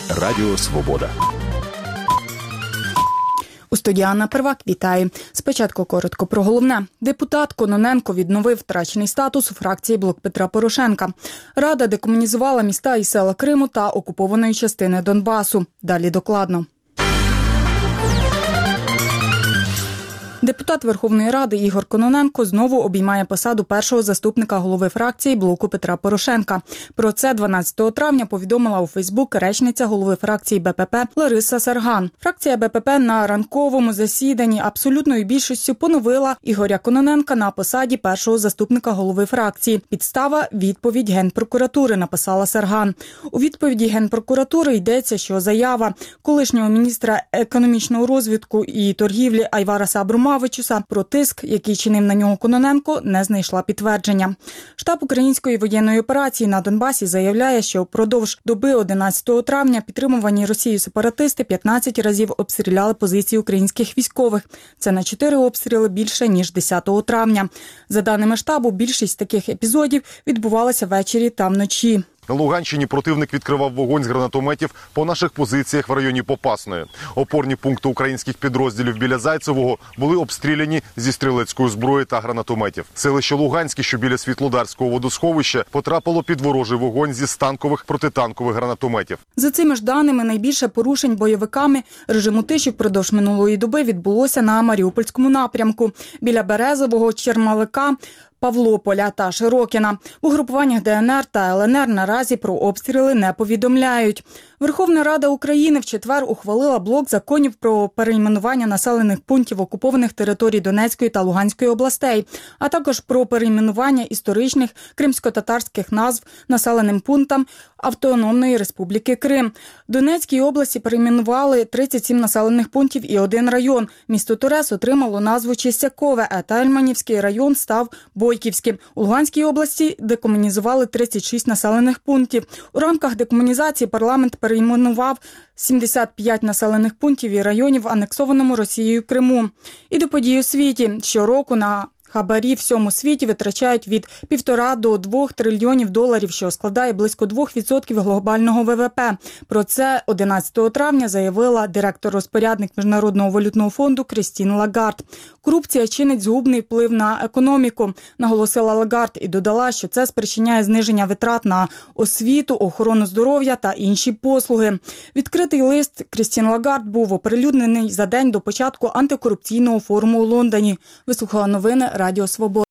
Радіо Свобода. У студії Анна Первак. Вітаю. Спочатку коротко про головне. Депутат Кононенко відновив втрачений статус у фракції «Блок Петра Порошенка». Рада декомунізувала міста і села Криму та окупованої частини Донбасу. Далі докладно. Депутат Верховної Ради Ігор Кононенко знову обіймає посаду першого заступника голови фракції «Блоку Петра Порошенка». Про це 12 травня повідомила у Фейсбук речниця голови фракції БПП Лариса Сарган. Фракція БПП на ранковому засіданні абсолютною більшістю поновила Ігоря Кононенка на посаді першого заступника голови фракції. Підстава – відповідь Генпрокуратури, написала Сарган. У відповіді Генпрокуратури йдеться, що заява колишнього міністра економічного розвитку і торгівлі Айвараса Абромавичуса про тиск, який чинив на нього Кононенко, не знайшла підтвердження. Штаб української воєнної операції на Донбасі заявляє, що впродовж доби 11 травня підтримувані Росією сепаратисти 15 разів обстріляли позиції українських військових. Це на 4 обстріли більше, ніж 10 травня. За даними штабу, більшість таких епізодів відбувалася ввечері та вночі. На Луганщині противник відкривав вогонь з гранатометів по наших позиціях в районі Попасної. Опорні пункти українських підрозділів біля Зайцевого були обстріляні зі стрілецької зброї та гранатометів. Селище Луганське, що біля Світлодарського водосховища, потрапило під ворожий вогонь зі станкових протитанкових гранатометів. За цими ж даними, найбільше порушень бойовиками режиму тиші впродовж минулої доби відбулося на Маріупольському напрямку. Біля Березового, Чермалика, Павлополя та Широкіна. В угрупуваннях ДНР та ЛНР наразі про обстріли не повідомляють. Верховна Рада України в четвер ухвалила блок законів про перейменування населених пунктів окупованих територій Донецької та Луганської областей, а також про перейменування історичних кримсько-татарських назв населеним пунктам Автономної Республіки Крим. В Донецькій області перейменували 37 населених пунктів і 1 район. Місто Торез отримало назву Чистякове, а Тельманівський район став Бойківським. У Луганській області декомунізували 36 населених пунктів. У рамках декомунізації парламент перейменував 75 населених пунктів і районів в анексованому Росією Криму. І до подій у світі. Щороку на хабарі в всьому світі витрачають від 1,5 до 2 трильйонів доларів, що складає близько 2% глобального ВВП. Про це 11 травня заявила директор-розпорядник Міжнародного валютного фонду Крістін Лагард. Корупція чинить згубний вплив на економіку, наголосила Лагард і додала, що це спричиняє зниження витрат на освіту, охорону здоров'я та інші послуги. Відкритий лист Крістін Лагард був оприлюднений за день до початку антикорупційного форуму у Лондоні. Вислухала новини Радіо Свобода.